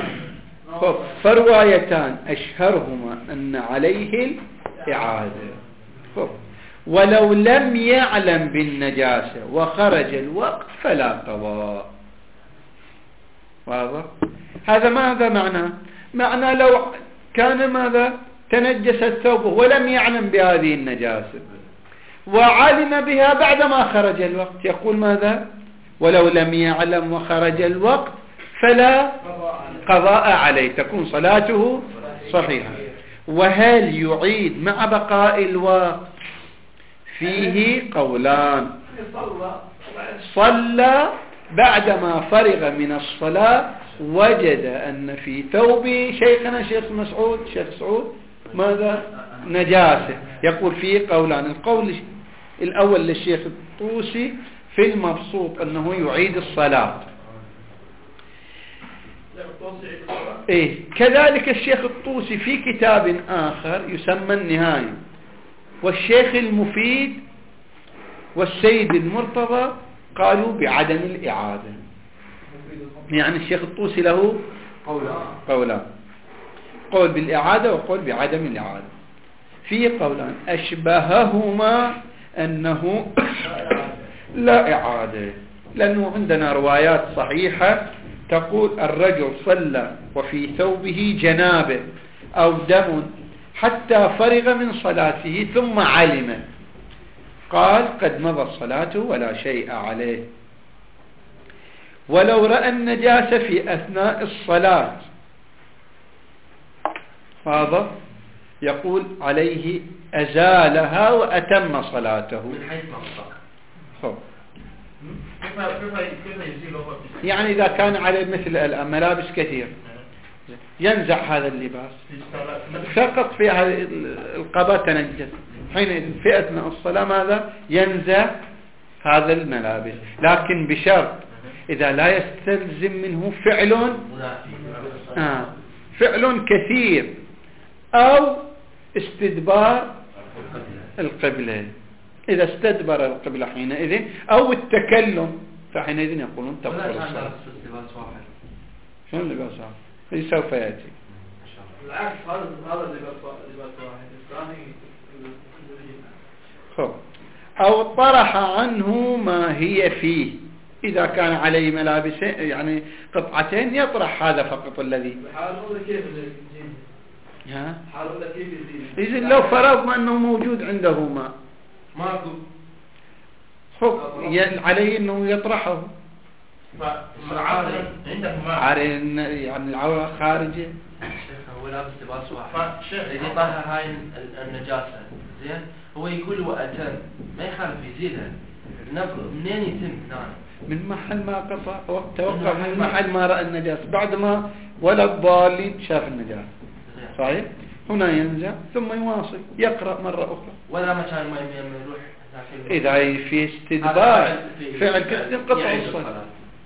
فروايتان أشهرهما أن عليه الإعادة. ولو لم يعلم بالنجاسة وخرج الوقت فلا قضاء. واضح؟ هذا ماذا معناه؟ معنى لو كان ماذا تنجست ثوبه ولم يعلم بهذه النجاسة وعلم بها بعدما خرج الوقت، يقول ماذا؟ ولو لم يعلم وخرج الوقت فلا قضاء عليه، تكون صلاته صحيحة. وهل يعيد مع بقاء الوقت؟ فيه قولان. صلى بعدما فرغ من الصلاة وجد أن في ثوبه شيخنا شيخ سعود ماذا؟ نجاسة. يقول فيه قولان، القول الأول للشيخ الطوسي في المبسوط أنه يعيد الصلاة، كذلك الشيخ الطوسي في كتاب آخر يسمى النهاية، والشيخ المفيد والسيد المرتضى قالوا بعدم الإعادة. يعني الشيخ الطوسي له قولان، قول بالإعادة وقول بعدم الإعادة. في قولان أشبههما أنه لا إعادة، لأنه عندنا روايات صحيحة تقول الرجل صلى وفي ثوبه جنابه أو دم حتى فرغ من صلاته ثم علم، قال قد مضى صلاته ولا شيء عليه. ولو رأى النجاسة في أثناء الصلاة هذا يقول عليه أزالها وأتم صلاته. يعني إذا كان عليه مثل الملابس كثير ينزع هذا اللباس فقط في القبا تنجس، حينئذ في أثناء الصلاة ماذا؟ ينزع هذا الملابس، لكن بشرط إذا لا يستلزم منه فعل كثير أو استدبار القبلة. إذا استدبر القبلة حينئذ أو التكلم فحينئذ يقولون تبطل الصلاة. شنو اللباس واحد؟ سوف يأتي. بالعكس هذا اللباس واحد الثاني. أو طرح عنه ما هي فيه إذا كان عليه ملابس يعني قطعتين يطرح هذا فقط الذي حالونا كيف ها حالونا كيف يزيد إذن لو فرضنا أنه موجود عنده ماء ماكو عليه أنه يطرحه عندك ماء يعني العورة خارجة. هو لابس لباس واحد إذا طهر هاي النجاسة زين هو يقول وأتم ما يخالف يزيدها منين يتم هنا من محل ما قطع توقع من محل ما رأى النجاسة بعد ما ولا الضالين شاف النجاسة صحيح هنا ينزع ثم يواصل يقرأ مرة أخرى ولا مكان ما يروح إذا في استدبار فعل كسر قطع الصلاة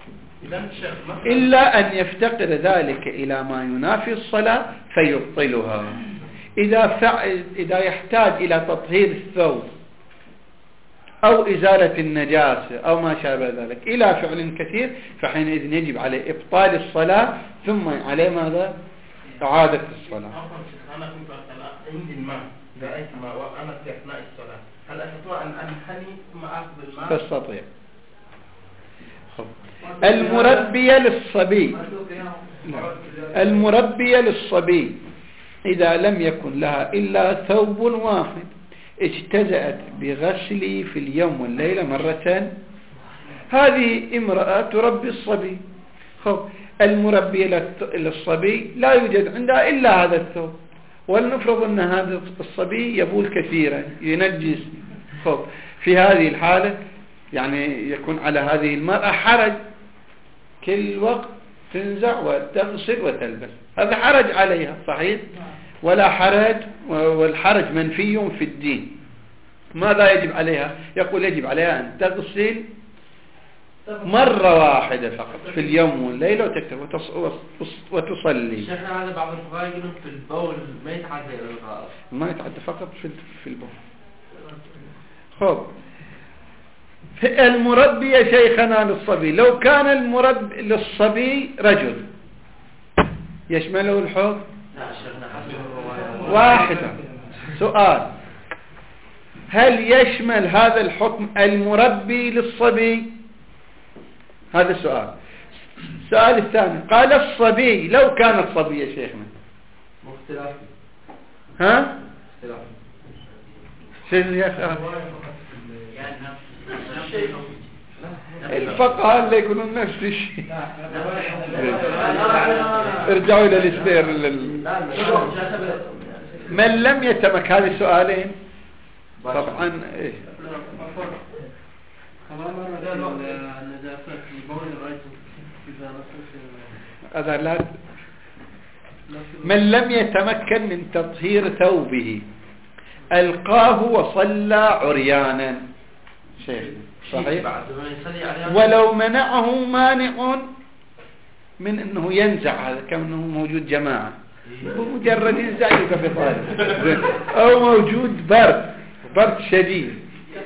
إلا أن يفتقر ذلك إلى ما ينافي الصلاة فيبطلها. إذا يحتاج إلى تطهير الثوب أو إزالة النجاسة أو ما شابه ذلك إلى فعل كثير فحينئذ يجب عليه إبطال الصلاة ثم عليه ماذا؟ إعادة الصلاة. أنا كنت عندي الماء رأيت ماء وأنا في أثناء الصلاة هل أستطيع أن أنحني ثم أخذ الماء؟ تستطيع. المربية للصبي إذا لم يكن لها إلا ثوب واحد اجتزأت بغسله في اليوم والليلة مرتين هذه امرأة تربي الصبي. المربية للصبي لا يوجد عندها إلا هذا الثوب ولنفرض أن هذا الصبي يبول كثيرا ينجس. في هذه الحالة يعني يكون على هذه المرأة حرج كل وقت تنزع وتغسل وتلبس هذا حرج عليها صحيح ولا حرج والحرج منفي في الدين. ماذا يجب عليها؟ يقول يجب عليها أن تغسل مرة واحدة فقط في اليوم والليلة وتصلي. شيخنا هذا بعض الفقهاء يقولون في البول ما يتعدى إلى الغائط ما يتعدى فقط في البول. المربي شيخنا للصبي لو كان المربي للصبي رجل يشمله الحكم واحدة. سؤال هل يشمل هذا الحكم المربي للصبي؟ هذا السؤال. السؤال الثاني قال الصبي لو كان الصبي يا شيخنا مختلف ها شيء يا شيخ الفقهاء اللي يقولون نفس الشيء ارجعوا الى الاستير من لم يتمك هذه السؤالين طبعا ايه هذا لا من لم يتمكن من تطهير ثوبه ألقاه وصلى عريانا شيخ صحيح ولو منعه مانع من انه ينزع هذا كونه موجود جماعة بمجرد ينزع يبقى في طالب او موجود برد شديد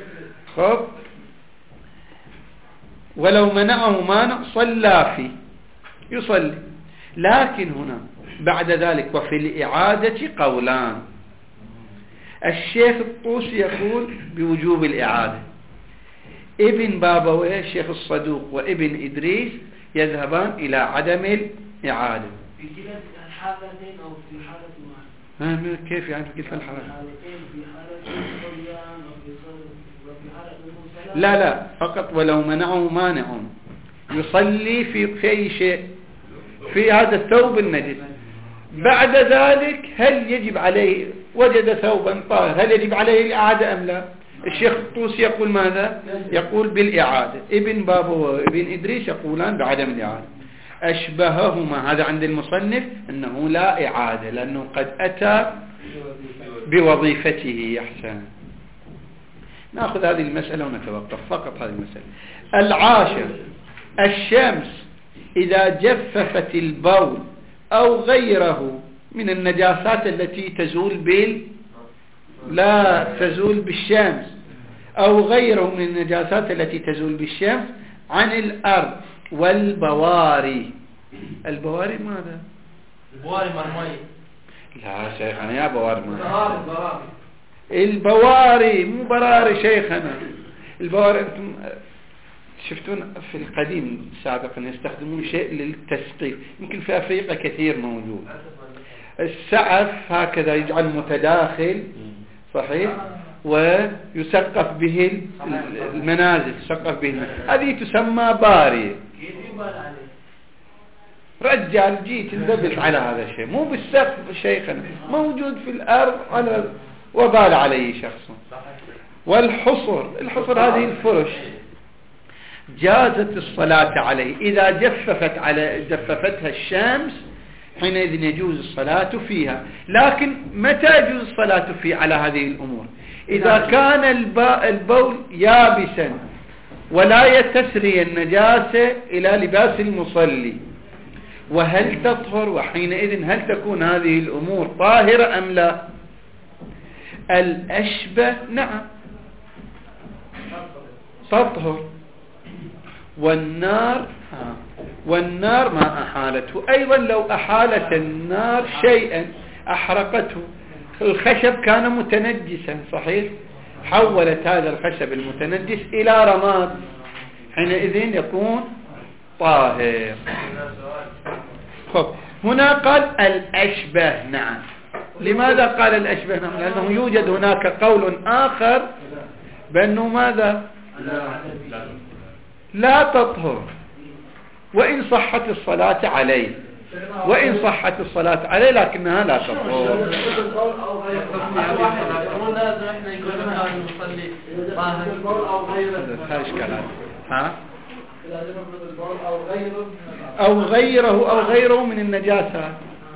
ولو منعه مانع صلى فيه يصلي. لكن هنا بعد ذلك وفي الإعادة قولان. الشيخ الطوسي يقول بوجوب الإعادة ابن بابويه الشيخ الصدوق وابن إدريس يذهبان إلى عدم الإعادة. في كلا الحالتين أو في حالة واحدة؟ كيف يعني في كلا الحالتين؟ في حالة الصبيان وفي حالة لا فقط ولو منعه مانع يصلي في أي شيء في هذا الثوب النجس بعد ذلك هل يجب عليه وجد ثوبا طاهر هل يجب عليه الإعادة أم لا؟ الشيخ الطوسي يقول ماذا؟ يقول بالإعادة. ابن بابو وابن إدريس يقولان بعدم الإعادة. أشبههما هذا عند المصنف أنه لا إعادة لأنه قد أتى بوظيفته. يحسن نأخذ هذه المسألة ونتوقف فقط هذه المسألة. العاشر الشمس إذا جففت البول أو غيره من النجاسات التي لا تزول بالشمس أو غيره من النجاسات التي تزول بالشمس عن الأرض والبواري. البواري ماذا؟ البواري مرمي. لا شيخنا يا بواري ماذا؟ البواري مو براري شيخنا. البواري شفتون في القديم سابقا يستخدمون شيء للتسقيف، يمكن في أفريقيا كثير موجود. السعف هكذا يجعل متداخل صحيح، ويسقف به المنازل، يسقف به هذه تسمى بارية. رجال جيت انذبت على هذا الشيء، مو بالسقف شيخنا، موجود في الأرض على وبال عليه شخص. والحصر، الحصر هذه الفرش جازت الصلاة عليه إذا جففتها الشمس، حينئذ يجوز الصلاة فيها. لكن متى يجوز الصلاة فيه على هذه الأمور؟ إذا كان البول يابسا ولا يتسري النجاسة إلى لباس المصلي، وهل تطهر؟ وحينئذ هل تكون هذه الأمور طاهرة أم لا؟ الأشبه نعم تطهر. والنار ما أحالته أيضا، لو أحالت النار شيئا أحرقته، الخشب كان متنجسا صحيح، حولت هذا الخشب المتنجس إلى رماد، حينئذ يكون طاهر. هنا قال الأشبه نعم. لماذا قال الأشبه نعم؟ لأنه يوجد هناك قول آخر بأنه ماذا لا تطهر وإن صحت الصلاة عليه، وإن صحت الصلاة عليه لكنها لا تطهر. أو غيره من النجاسات.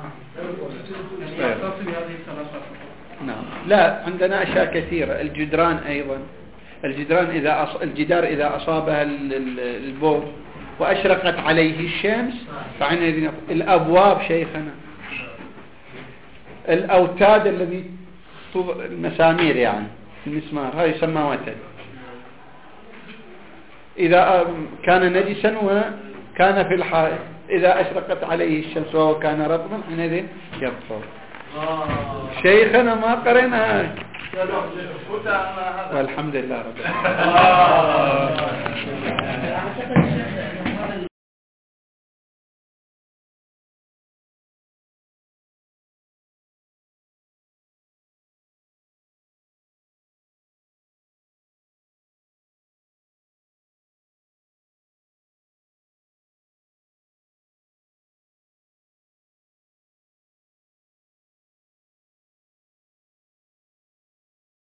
نعم. لا، عندنا أشياء كثيرة. الجدران أيضا، الجدار إذا أصابها البول وأشرقت عليه الشمس فعنئذ. الأبواب شيخنا، الأوتاد الذي المسامير يعني المسمار، هذا يسمى وتد، إذا كان نجسا وكان في الحائط، إذا أشرقت عليه الشمس وهو كان رطبا حينئذ يطهر. شيخنا ما قرأنا والحمد لله رب العالمين.